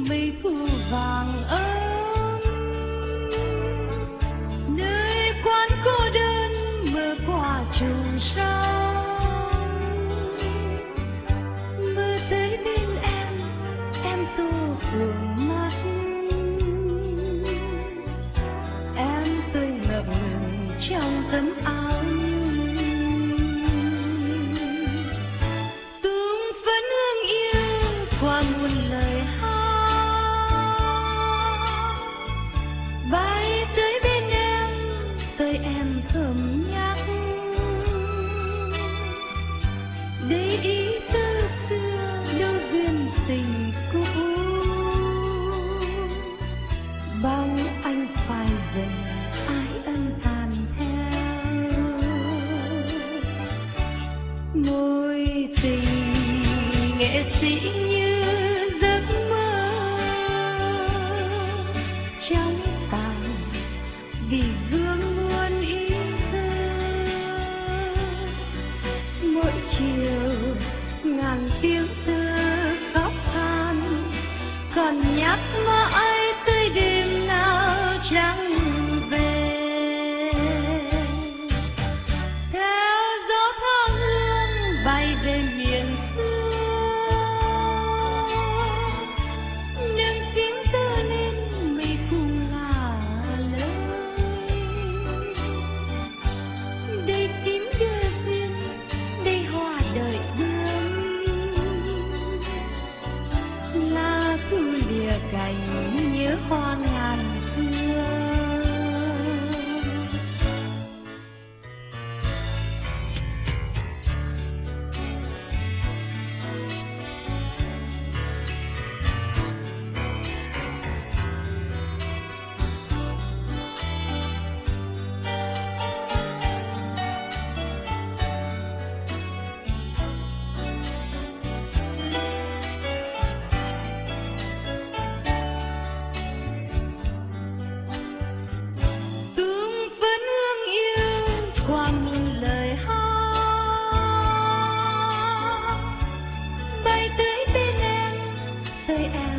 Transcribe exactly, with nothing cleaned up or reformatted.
mây phủ vàng ấm, nơi quán cô đơn mơ qua trường sông, mơ tới bên em, em tô phượng mắt, em tôi ngập ngừng trong tấm áo. Qua muôn lời hát bay tới bên em, tới em thầm nhắc để ý tơ xưa đâu duyên tình cũ, bao anh phải dần ái ân tàn theo môi tình nghệ sĩ. Vì vương muôn ý thơ, mỗi chiều ngàn tiếng thơ khóc than, còn nhắc mãi tới đêm nào chẳng về. Theo gió tha hương bay về miền xưa, nâng tiếng thơ lên mây cùng ngả lớn. Đây tím đưa duyên, đây hoa đời bướm, lá thu lìa cành nhớ hoa ngàn xưa. Qua muôn lời hát bay tới bên em, tới em